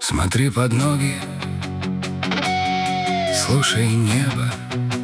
Смотри под ноги, слушай небо.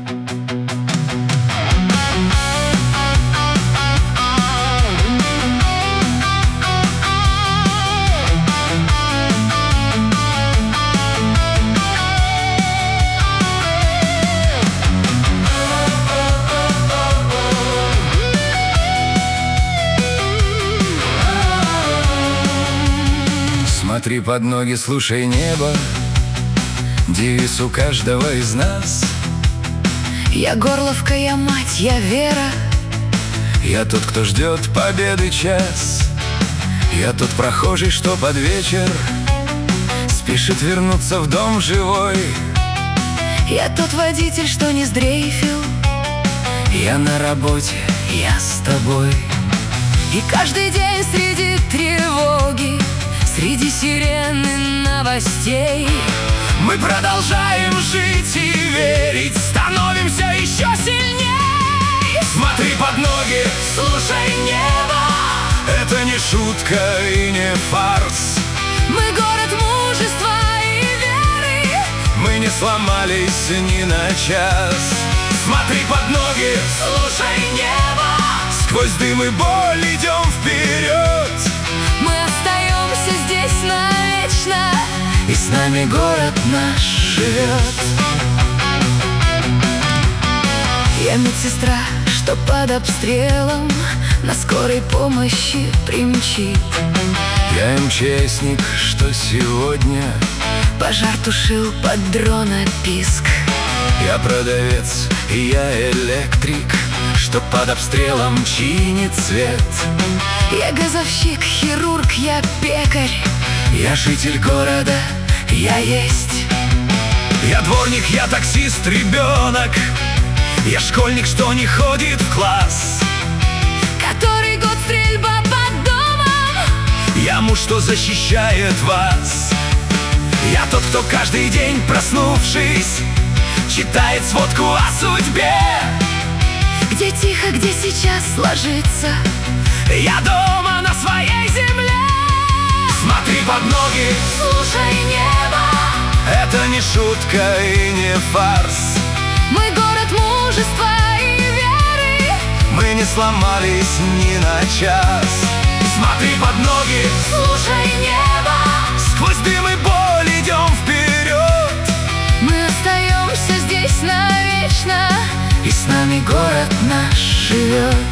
Смотри под ноги, слушай небо. Девиз у каждого из нас. Я горловка, я мать, я вера. Я тот, кто ждет победы час. Я тот прохожий, что под вечер спешит вернуться в дом живой. Я тот водитель, что не сдрейфил. Я на работе, я с тобой. И каждый день среди тревоги, среди сирены новостей, мы продолжаем жить и верить, становимся еще сильней. Смотри под ноги, слушай небо. Это не шутка и не фарс. мы город мужества и веры. Мы не сломались ни на час. Смотри под ноги, слушай небо. Сквозь дым и боль идем вперед. Мы остаемся здесь навечно, И с нами город наш живет. я медсестра, что под обстрелом на скорой помощи примчит. Я МЧСник, что сегодня Пожар тушил под дрона писк. я продавец и я электрик, что под обстрелом чинит свет. Я газовщик, хирург, я пекарь. Я житель города, я есть. Я дворник, я таксист, ребенок. Я школьник, что не ходит в класс. Который год стрельба под домом. Я муж, что защищает вас. Я тот, кто каждый день, проснувшись, читает сводку о судьбе. Где тихо, где сейчас ложится. Я дома на своей земле. Смотри под ноги, Слушай небо. это не шутка и не фарс. Мы город мужества и веры. Мы не сломались ни на час. Смотри под ноги, Слушай небо. сквозь дым и боль идем вперед. Мы остаемся здесь навечно, И с нами город наш живет.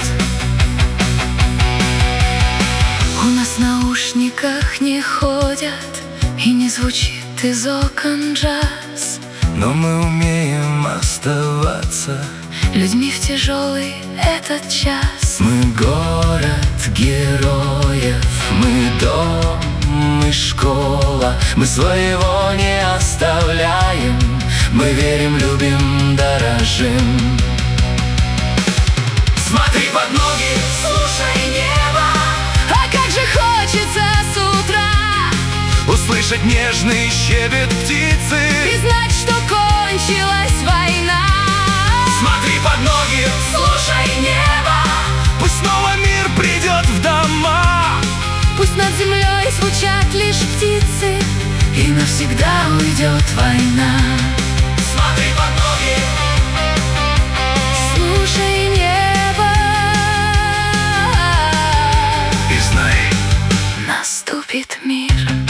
у нас в наушниках не ходят и не звучит из окон джаз. Но мы умеем оставаться. Людьми в тяжелый этот час. Мы город героев, мы дом, мы школа. Мы своего не оставляем. Мы верим, любим, дорожим. Смотри под ноги, слушай небо. А как же хочется с утра Услышать нежный щебет птицы. и знать, что кончилась война. Смотри под ноги, слушай небо. Пусть снова мир придет в дома. Пусть над землей звучат лишь птицы, И навсегда уйдет война. Смотри под ноги. слушай небо. И знай, Наступит мир.